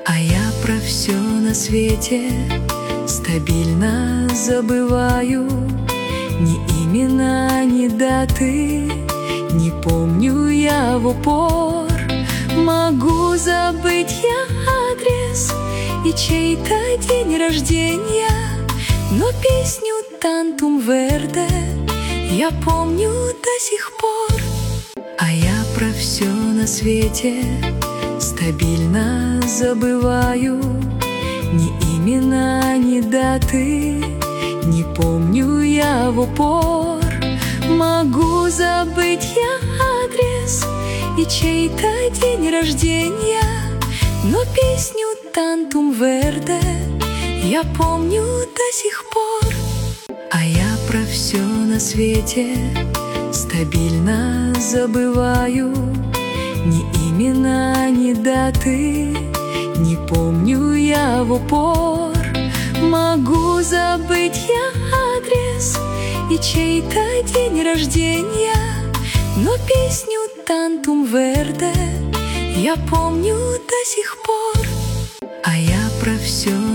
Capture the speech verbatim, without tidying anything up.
А я про все на свете стабильно забываю. Ни имена, ни даты не помню я в упор. Могу забыть я адрес и чей-то день рождения, но песню «Тантум Верде» я помню до сих пор. А я про все на свете стабильно забываю. Ни имена, ни даты не помню я в упор. Могу забыть я адрес и чей-то день рождения, но песню «Тантум Верде» я помню до сих пор. А я про все на свете стабильно забываю. Ни имена, ни даты не помню я в упор. Могу забыть я адрес и чей-то день рождения, но песню «Тантум Верде» я помню до сих пор. А я про все